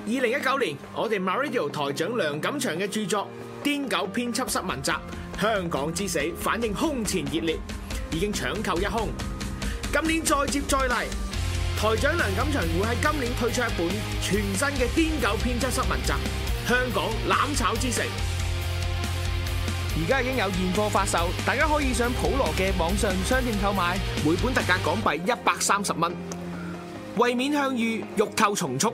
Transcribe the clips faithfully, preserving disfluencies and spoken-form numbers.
二零一九年，我哋 MyRadio 台長梁錦祥嘅著作《癲狗編輯室文集：香港之死》反應空前熱烈，已經搶購一空。今年再接再厲，台長梁錦祥會喺今年推出一本全新嘅《癲狗編輯室文集：香港攬炒之城》。而家已經有現貨發售，大家可以上普羅嘅網上商店購買，每本特價港幣一百三十蚊。為免向隅，欲購從速。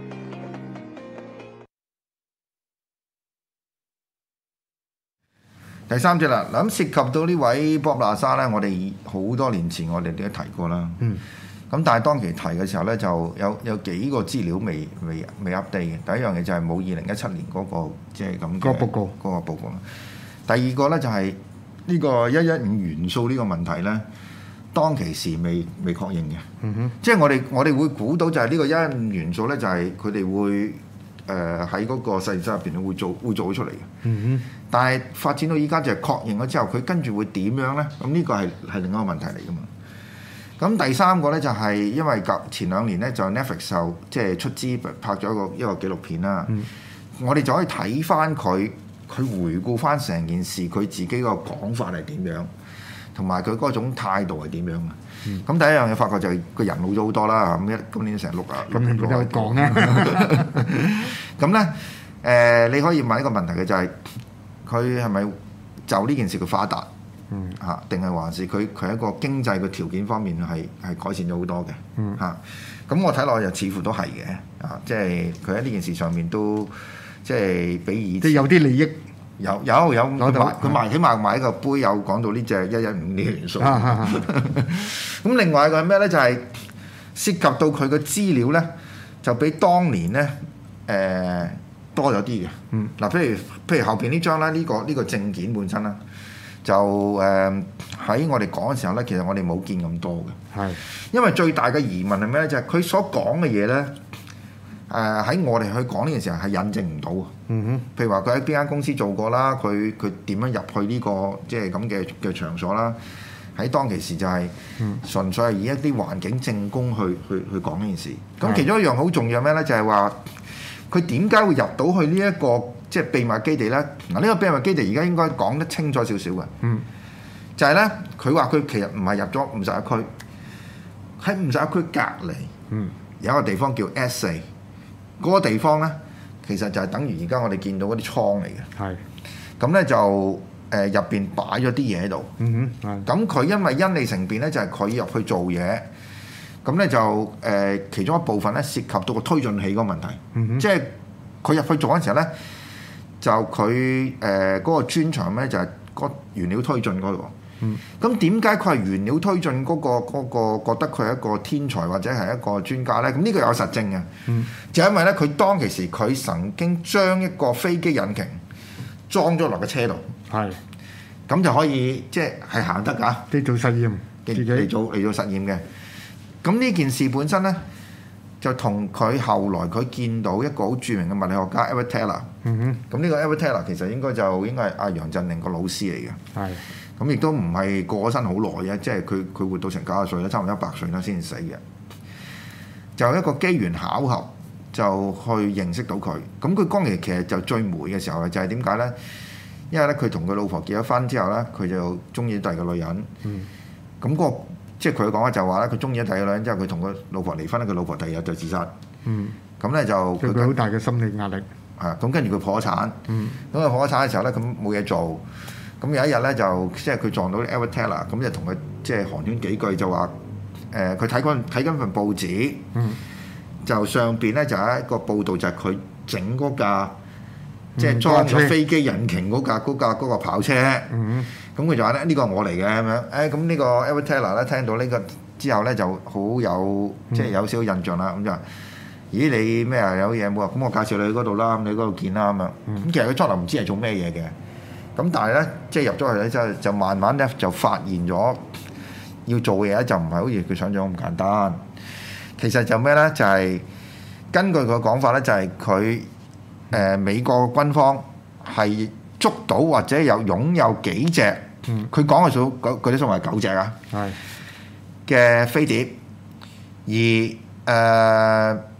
第三隻啦，嗱咁涉及到呢位 Bob Lazar 咧，我哋好多年前我哋都提過啦。嗯。咁但係當期提嘅時候咧，就有有幾個資料未未未 update 嘅。第一樣嘢就係冇二零一七年嗰、嗰個即係咁嘅報告嗰個報告啦。第二個咧就係呢個一一五元素呢個問題咧，當其時未未確認嘅。嗯哼。即係我哋我哋會估到就係呢個一一五元素咧，就係佢哋會。誒喺嗰個實驗室入邊會做會做咗出嚟嘅，嗯、哼但係發展到依家就係確認咗之後，佢跟住會點樣咧？咁呢個係係另一個問題嚟㗎嘛。咁第三個咧就係、是、因為前兩年咧就 Netflix 就即係出資拍咗一個一個紀錄片啦，嗯、我哋就可以睇翻佢佢回顧翻成件事，佢自己個講法係點樣，同埋佢嗰種態度係點樣啊？咁、嗯、第一樣嘢發覺就係個人老咗好多啦，咁一今年成六啊， 咁你冇得講咧。 咁咧誒，你可以問一個問題嘅就係佢係咪就呢件事嘅發達？嗯嚇，定係還是佢佢喺一個經濟嘅條件方面係係改善咗好多嘅？嗯嚇，咁我睇落又似乎都係嘅，啊，即係佢喺呢件事上面都即係比以即係有啲利益。 有有有，佢賣佢賣起碼買一個杯，有講到呢隻一一五呢個元素。咁另外一個係咩咧？就係、是、涉及到佢嘅資料咧，就比當年咧誒、呃、多咗啲嘅。嗯，嗱，譬如譬如後邊呢張咧，呢、這個呢、這個證件本身啦，就誒喺、呃、我哋講嘅時候咧，其實我哋冇見咁多嘅。係是，因為最大嘅疑問係咩咧？就係、是、佢所講嘅嘢咧。誒喺、呃、我哋去講呢件事係印證唔到啊！嗯哼，譬如話佢喺邊間公司做過啦，佢佢點樣入去呢、這個即係咁嘅嘅場所啦？喺當其時就係純粹係以一啲環境證供去去去講呢件事。咁、嗯、其中一樣好重要咩咧？就係話佢點解會入到去呢、這、一個即係秘密基地咧？嗱，呢個秘密基地而家應該講得清楚少少嘅。嗯，就係咧，佢話佢其實唔係入咗五十一區，喺五十一區隔離，嗯，有一個地方叫 S 四。嗰個地方咧，其實就係等於而家我哋見到嗰啲倉嚟嘅。係是，咁咧就誒入邊擺咗啲嘢喺度。嗯哼，咁佢因為因利乘便咧，就係佢入去做嘢，咁咧就誒、呃、其中一部分咧涉及到個推進器嗰個問題。嗯、哼即係佢入去做嗰陣時候咧，就佢誒嗰個專長咧就係個原料推進嗰度。嗯，咁點解佢係原料推進嗰、嗰個嗰、嗰個覺得佢係一個天才或者係一個專家咧？咁呢個有實證嘅，嗯，就因為咧佢當其時佢曾經將一個飛機引擎裝咗落個車度，係，咁就可以即係係行得㗎， 嚟做實驗， 嚟做嚟做實驗嘅。咁呢件事本身咧，就同佢後來佢見到一個好著名嘅物理學家 Edward Teller，嗯哼，咁呢個 Edward Teller 其實應該就應該係阿楊振寧個老師嚟嘅，係。咁亦都唔係過咗身好耐嘅，即係佢佢活到成九十歲啦，差唔多一百歲啦先死嘅。就一個機緣巧合就去認識到佢。咁佢當時其實就最霉嘅時候就係點解咧？因為咧佢同佢老婆結咗婚之後咧，佢就中意第二個女人。嗯。咁嗰個即係佢講嘅就話咧，佢中意咗第二個女人之後，佢同佢老婆離婚咧，佢老婆第二日就自殺。嗯。咁咧就佢佢好大嘅心理壓力。 係。咁跟住佢破咗產。嗯。咁佢破咗產嘅時候咧，咁冇嘢做。咁有一日咧就即係佢撞到 Edward Teller，咁就同佢即係寒暄幾句就話誒佢睇緊睇緊份報紙，嗯、就上邊咧就有一個報導就係佢整嗰架、嗯、即係裝咗飛機引擎嗰架嗰架嗰個跑車，咁佢、嗯、就話咧呢個係我嚟嘅咁樣，誒咁呢個 Edward Teller 咧聽到呢個之後咧就好有即係有少少印象啦，咁就話咦你咩啊有嘢冇啊？咁我介紹你去嗰度啦，咁你嗰度見啦咁樣，咁、嗯、其實佢初頭唔知係做咩嘢嘅。咁但係咧，即係入咗去咧，之後就慢慢咧就發現咗要做嘅嘢咧，就唔係好似佢想象咁簡單。其實就咩咧？就係、是、根據佢嘅講法咧，就係佢誒美國軍方係捉到或者有擁有幾隻，佢講嘅數嗰啲數係九隻啊，嘅飛碟，而誒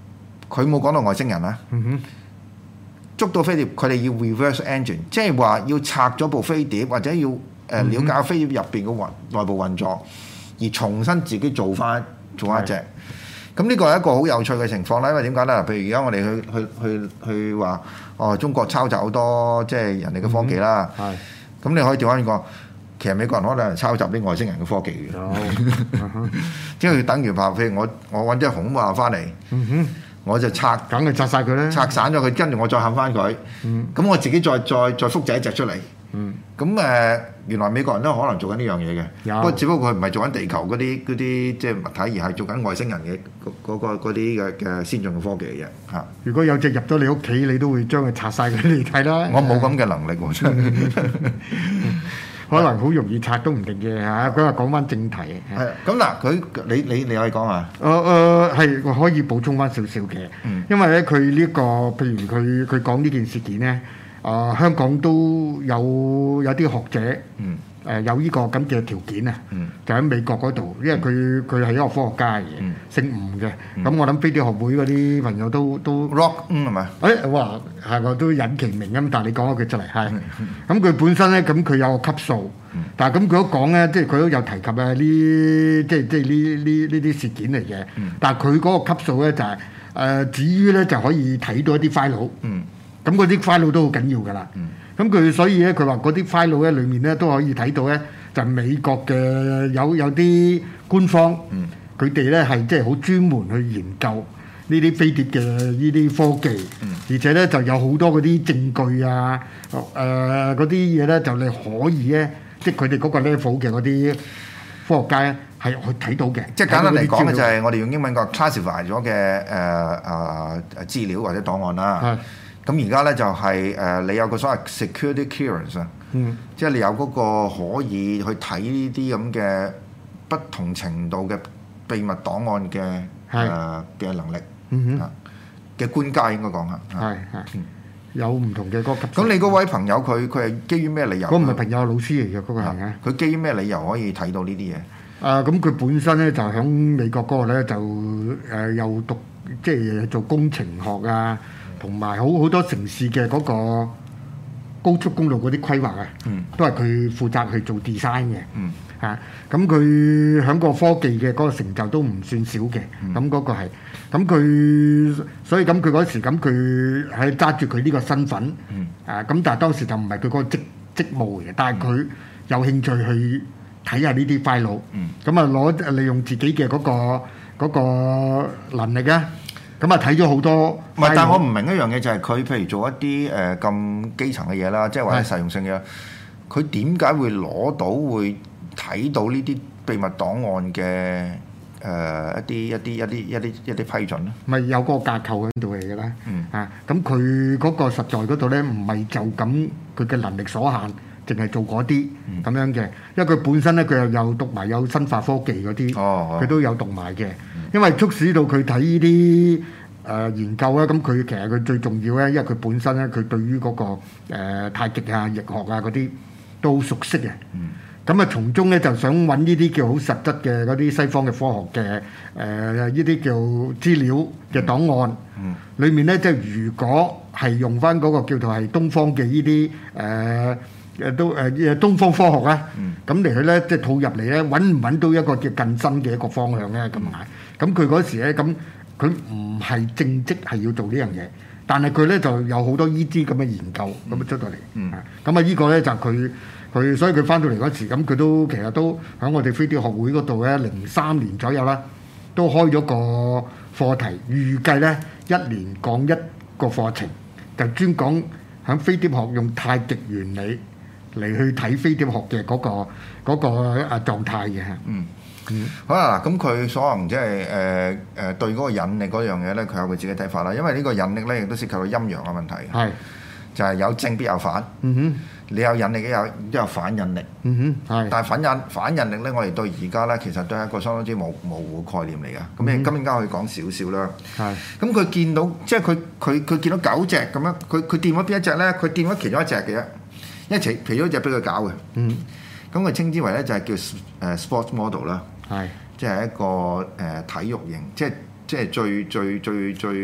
佢冇講到外星人啦。 嗯哼。 捉到飛碟，佢哋要 reverse engine，即係話要拆咗部飛碟，或者要誒了解飛碟入邊嘅運內部運作，而重新自己做翻做一隻。咁呢個係一個好有趣嘅情況啦。因為點解咧？譬如而家我哋去去去去話，哦，中國抄襲好多即係人哋嘅科技啦。係、嗯。咁你可以調翻講，其實美國人可能係抄襲啲外星人嘅科技嘅。即係等於話，譬如我我揾隻紅馬翻嚟。嗯哼。我就拆， 梗係拆晒佢啦， 拆散咗佢，跟住我再冚翻佢。咁、嗯、我自己再再再複製一隻出嚟。咁、嗯、誒、呃，原來美國人都可能做緊呢樣嘢嘅。不過只不過佢唔係做緊地球嗰啲嗰啲即係物體，而係做緊外星人嘅嗰嗰啲嘅嘅先進嘅科技嘅嘢嚇。 如果有隻入咗你屋企，你都會將佢拆晒佢嚟睇啦。 我冇咁嘅能力喎，真係。 可能好容易拆都唔定嘅嚇，咁啊講翻正題。 係咁嗱，佢你你你可以講下。 誒誒係，我可以補充翻少少嘅。嗯。因為咧，佢呢個譬如佢佢講呢件事件咧，啊、呃、香港都有有啲學者。嗯。誒、呃、有呢個咁嘅條件啊，嗯、就喺美國嗰度，因為佢佢係一個科學家嘅，嗯、姓吳嘅。咁、嗯、我諗飛碟學會嗰啲朋友都都 rock 嗯係咪？ 誒哇係我都隱其名咁，但係你講咗佢出嚟係。咁佢、嗯、本身咧，咁佢有個級數，嗯、但係咁佢都講咧，即係佢都有提及啊呢，即係即係呢呢呢啲事件嚟嘅。嗯、但係佢嗰個級數咧就係、是、誒、呃，至於咧就可以睇到一啲 file。嗯。咁嗰啲 file 都好緊要㗎啦。嗯。咁佢所以咧，佢話嗰啲 file 咧裏面咧都可以睇到咧，就美國嘅有有啲官方，佢哋咧係即係好專門去研究呢啲飛碟嘅呢啲科技，嗯、而且咧就有好多嗰啲證據啊，誒嗰啲嘢咧就你可以咧，即係佢哋嗰個 level 嘅嗰啲科學家咧係去睇到嘅。即係簡單嚟講咧，就係我哋用英文講 classify 咗嘅誒誒資料或者檔案啦。咁而家咧就係、是、誒、呃、你有個所謂 security clearance 啊、嗯，即係你有嗰個可以去睇呢啲咁嘅不同程度嘅秘密檔案嘅誒嘅能力，嗯哼，嘅官階應該講下，係係、嗯、有唔同嘅嗰級。咁你嗰位朋友佢佢係基於咩理由？嗰唔係朋友，老師嚟嘅嗰個係啊。佢基於咩理由可以睇到呢啲嘢？啊，咁佢本身咧就喺美國嗰個咧就誒又、呃、讀即係做工程學啊。同埋好好多城市嘅嗰個高速公路嗰啲規劃啊，嗯、都係佢負責去做 design 嘅，嗯、啊，咁佢喺個科技嘅嗰個成就都唔算少嘅，咁嗰、嗯、個係，咁佢所以咁佢嗰時咁佢喺揸住佢呢個身份，嗯、啊，咁但係當時就唔係佢嗰個職職務嘅，但係佢有興趣去睇下呢啲 file，咁啊攞利用自己嘅嗰、嗰個嗰個能力啊。咁啊睇咗好多，唔係，但係我唔明一樣嘢就係佢譬如做一啲誒咁基層嘅嘢啦，即係或者實用性嘅，佢點解會攞到會睇到呢啲秘密檔案嘅誒、呃、一啲一啲一啲一啲一啲批准咧？咪有個架構喺度嚟嘅啦，嗯啊，咁佢嗰個實在嗰度咧，唔係就咁佢嘅能力所限。淨係做嗰啲咁樣嘅，因為佢本身咧佢又有讀埋有生化科技嗰啲，佢、哦、都有讀埋嘅。因為促使到佢睇呢啲誒研究咧，咁佢其實佢最重要咧，因為佢本身咧佢對於嗰、那個、呃、太極啊、易學啊嗰啲都好熟悉嘅。咁啊、嗯，從中咧就想揾呢啲叫好實質嘅嗰啲西方嘅科學嘅誒呢啲叫資料嘅檔案，嗯嗯、裡面咧即係如果係用翻嗰個叫做係東方嘅呢啲誒。呃誒都誒誒東方科學啊，咁嚟去咧即係套入嚟咧，揾唔揾到一個叫更新嘅一個方向咧咁啊？咁佢嗰時咧咁，佢唔係正職係要做呢樣嘢，但係佢咧就有好多依啲咁嘅研究咁樣出到嚟。嗯，咁啊依個咧就佢佢，所以佢翻到嚟嗰時，咁佢都其實都喺我哋飛碟學會嗰度咧，零三年左右啦，都開咗個課題，預計咧一年講一個課程，就專講喺飛碟學用太極原理嚟去睇飛碟學嘅嗰、嗰個嗰、嗰個啊狀態嘅。嗯嗯，好啦，咁佢可能即係誒誒對嗰個引力嗰樣嘢咧，佢有佢自己睇法啦。因為呢個引力咧，亦都涉及到陰陽嘅問題。係是，就係有正必有反。嗯哼，你有引力嘅有都有反引力。嗯哼，係。但係反引反引力咧，我哋對而家咧，其實都係一個相當之模模糊嘅概念嚟嘅。咁你今日而家可以講少少啦。係是。咁佢見到即係佢佢佢見到九隻咁樣，佢佢掂咗邊一隻咧？佢掂咗其中一隻嘅啫。因為其其中一隻俾佢搞嘅，嗯，咁佢稱之為咧就係叫誒 sports model 啦，係，即係一個誒體育型，即係即係最最最最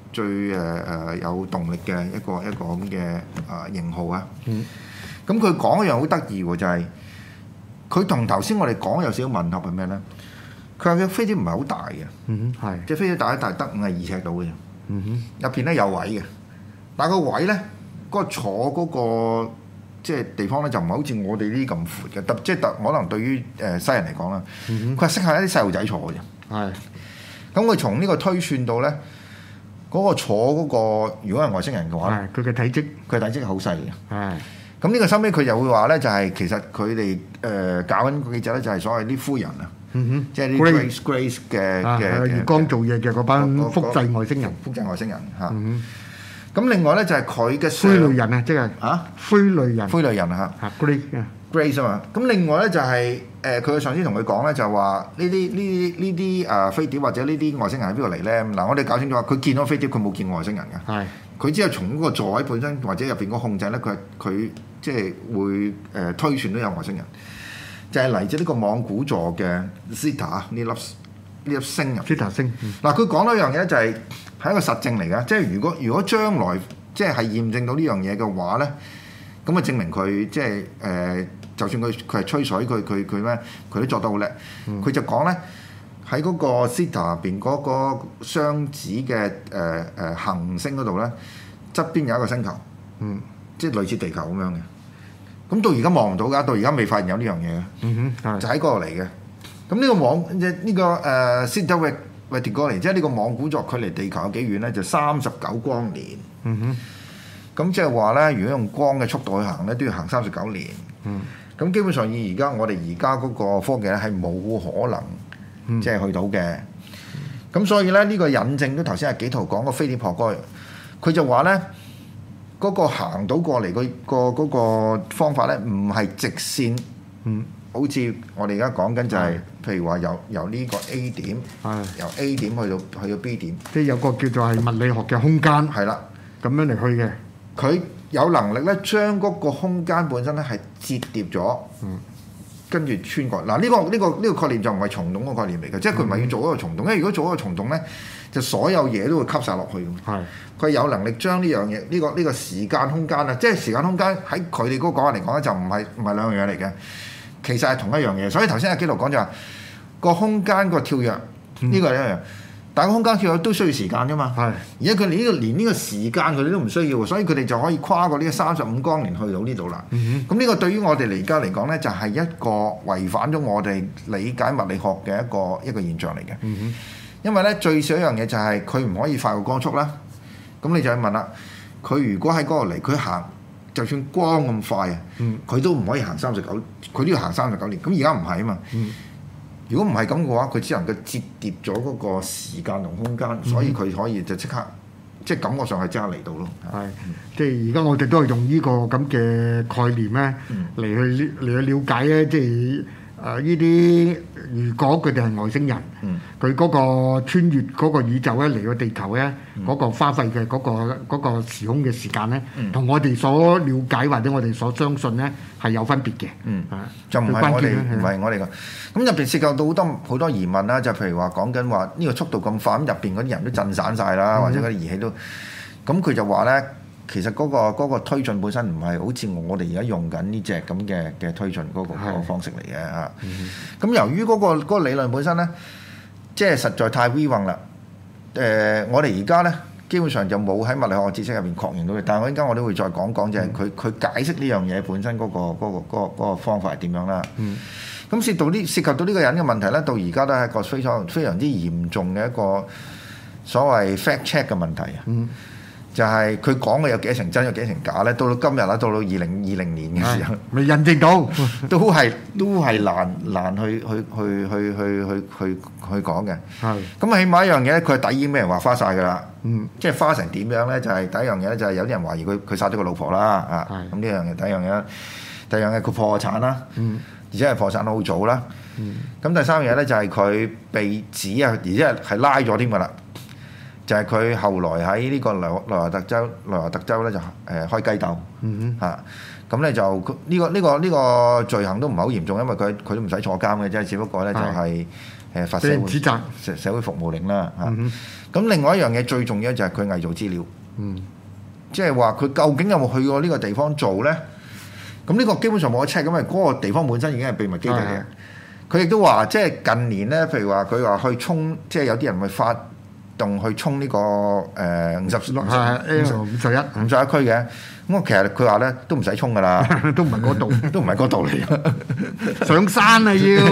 最誒誒、呃、有動力嘅一個一個咁嘅啊型號啊。 嗯。 咁佢講一樣好得意喎，就係佢同頭先我哋講有少少吻合係咩咧？佢話嘅飛碟唔係好大嘅， 嗯哼，係。 即係飛碟大一大得五十二尺到嘅， 嗯哼。 入邊咧有位嘅，但係個位咧嗰、嗰個坐嗰、嗰個即係地方咧就唔係好似我哋呢啲咁闊嘅，特即係特可能對於誒西人嚟講啦，佢係適合一啲細路仔坐嘅啫。 係。 咁佢從呢個推算到咧，嗰、嗰個坐嗰、嗰個如果係外星人嘅話， 佢嘅體積， 佢體積係好細嘅。 係。 咁呢個收尾佢又會話咧，就係其實佢哋誒搞緊嗰幾隻咧，就係所謂啲夫人啊，即係啲 Grace Grace 嘅嘅月光做嘢嘅嗰班複製外星人， 複製外星人嚇。咁另外咧就係佢嘅灰類人啊，即係啊灰類人， 灰類人嚇 Grace Grace 啊嘛。咁另外咧就係誒佢嘅上司同佢講咧，就係話呢啲呢啲呢啲誒飛碟或者呢啲外星人喺邊度嚟咧？嗱，我哋搞清楚，佢見到飛碟，佢冇見過外星人嘅。係。佢只係從嗰個座位本身或者入邊個控制咧，佢佢即係會誒、呃、推算都有外星人，就係嚟自呢個妄古座嘅 Zeta 呢粒呢粒星入。 Zeta 星。 嗱、嗯，佢講多一樣嘢就係係一個實證嚟嘅，即係如果如果將來即係係驗證到呢樣嘢嘅話咧，咁啊證明佢即係誒、呃，就算佢佢係吹水，佢佢佢咩，佢都作得好叻。佢、嗯、就講咧。喺嗰個 Zeta 入邊嗰個雙子嘅誒誒行星嗰度咧，側邊有一個星球，嗯，即係類似地球咁樣嘅。咁到而家望唔到㗎，到而家未發現有呢樣嘢嘅，嗯哼，就喺嗰度嚟嘅。咁呢個網即係呢個誒 Zeta Reticuli，即係呢個妄古座距離地球有幾遠咧？就三十九光年。嗯哼，咁即係話咧，如果用光嘅速度去行咧，都要行三十九年。嗯，咁基本上以而家我哋而家嗰個科技咧，係冇可能。即係去到嘅，咁所以咧呢、這個引證都頭先阿紀陶講個飛碟學嗰佢就話咧嗰個行到過嚟、那個、那個嗰、那個方法咧唔係直線，嗯，好似我哋而家講緊就係、是，譬如話由由呢個 A 點，係由 A 點去到去到 B 點，即係有個叫做係物理學嘅空間，係啦，咁樣嚟去嘅，佢有能力咧將嗰個空間本身咧係折疊咗，嗯。跟住穿過嗱，呢、這個呢、這個呢、這個概念就唔係蟲洞個概念嚟嘅，即係佢唔係要做一個蟲洞，因為如果做一個蟲洞咧，就所有嘢都會吸晒落去。係，佢有能力將呢樣嘢，呢、這個呢、這個時間空間啊，即係時間空間喺佢哋嗰個講法嚟講咧，就唔係唔係兩樣嘢嚟嘅，其實係同一樣嘢。所以頭先阿紀陶講就話個空間個跳躍呢、嗯、個係一樣。但係空間跳躍都需要時間㗎嘛，係。而家佢哋呢個連呢個時間佢哋都唔需要，所以佢哋就可以跨過呢個三十五光年去到呢度啦。咁呢、嗯、個對於我哋而家嚟講咧，就係一個違反咗我哋理解物理學嘅一個一個現象嚟嘅。嗯、因為咧最少一樣嘢就係佢唔可以快過光速啦。咁你就要問啦，佢如果喺嗰度嚟，佢行就算光咁快啊，佢、嗯、都唔可以行三十九，佢都要行三十九年。咁而家唔係啊嘛。嗯如果唔係咁嘅話，佢只能夠折疊咗嗰個時間同空間，嗯、所以佢可以就即刻，即係感覺上係即刻嚟到咯。係，即係而家我哋都係用呢個咁嘅概念咧，嚟、嗯、去嚟去了解咧，即係誒呢啲如果佢哋係外星人，佢嗰、嗯、個穿越嗰個宇宙咧嚟到地球咧，嗰、嗯、個花費嘅嗰、嗰個嗰、嗰個時空嘅時間咧，同、嗯、我哋所了解或者我哋所相信咧係有分別嘅。嗯，啊、就唔係我哋唔係我哋嘅。咁入邊涉及到好多好多疑問啦，就譬如話講緊話呢個速度咁快，咁入邊嗰啲人都震散晒啦，嗯、或者嗰啲儀器都，咁佢就話咧。其實嗰、嗰個嗰個推進本身唔係好似我哋而家用緊呢隻咁嘅嘅推進嗰個嗰個方式嚟嘅嚇。咁、嗯、由於嗰、嗰個嗰個理論本身咧，即係實在太 V 運啦。誒、呃，我哋而家咧基本上就冇喺物理學知識入邊確認到嘅。但係我而家我都會再講講，就係佢佢解釋呢樣嘢本身嗰、嗰個嗰、嗰個嗰、嗰個嗰個方法係點樣啦。咁涉到呢涉及到呢個人嘅問題咧，到而家都係一個非常非常之嚴重嘅一個所謂 fact check 嘅問題啊。嗯就係佢講嘅有幾成真有幾成假咧？到到今日啦，到到二零二零年嘅時候，未印證到，都係都係難難去去去去去去去去講嘅。係咁起碼一樣嘢咧，佢係底已經俾人話花晒㗎啦。嗯，即係花成點樣咧？就係、是、第一樣嘢咧，就係有啲人懷疑佢佢殺咗個老婆啦。啊，咁呢樣嘢第一樣嘢，第二樣嘢佢破產啦。嗯，而且係破產得好早啦。嗯，咁第三樣嘢咧就係佢被指啊，而且係拉咗添㗎啦。就係佢後來喺呢個內內華特州，內華特州咧就誒、呃、開雞竇嚇，咁咧、嗯哼啊、就呢、呢個呢、呢個呢、呢個罪行都唔係好嚴重，因為佢佢都唔使坐監嘅啫，只不過咧就係誒發社會指責社社會服務令啦嚇。咁、 嗯、 另外一樣嘢最重要就係佢偽造資料， 嗯， 即係話佢究竟有冇去過呢個地方做咧？咁呢個基本上冇得 check，因為嗰個地方本身已經係秘密基地嘅。佢亦都話，即係近年咧，譬如話佢話去衝，即係有啲人會發動去衝呢、這個誒五十六、五十五十一、 五十一區嘅。咁我其實佢話咧都唔使衝噶啦， 都唔係嗰度， 都唔係嗰度嚟， 上山啊要。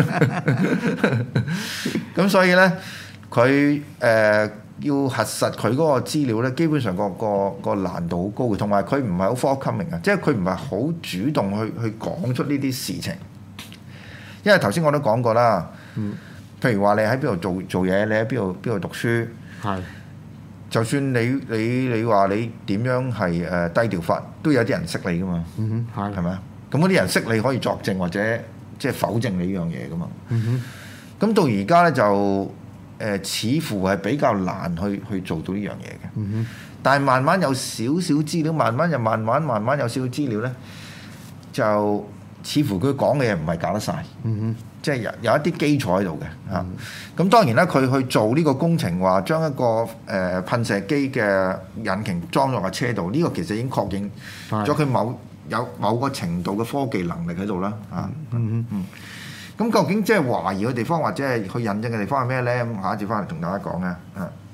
咁所以咧，佢誒、呃、要核實佢嗰個資料咧，基本上個個個難度好高嘅，同埋佢唔係好 forthcoming 啊，即係佢唔係好主動去去講出呢啲事情。因為頭先我都講過啦，嗯、譬如話你喺邊度做做嘢，你喺邊度邊度讀書，係是就算你你你話你點樣係誒、呃、低調法，都有啲人識你噶嘛，嗯哼，係咪啊？咁嗰啲人識你可以作證或者即係否證你呢樣嘢噶嘛，嗯哼，咁到而家咧就誒、呃、似乎係比較難去去做到呢樣嘢嘅，嗯哼，但係慢慢有少少資料，慢慢又慢慢慢慢有少少資料咧，就。似乎佢講嘅嘢唔係搞得晒，嗯、哼即係有有一啲基礎喺度嘅嚇。咁、嗯、當然啦，佢去做呢個工程，話將一個誒、呃、噴射機嘅引擎裝落架車度，呢、這個其實已經確認咗佢某有某個程度嘅科技能力喺度啦嚇。咁、嗯嗯嗯、究竟即係懷疑嘅地方或者係去印證嘅地方係咩咧？咁下一節翻嚟同大家講嘅。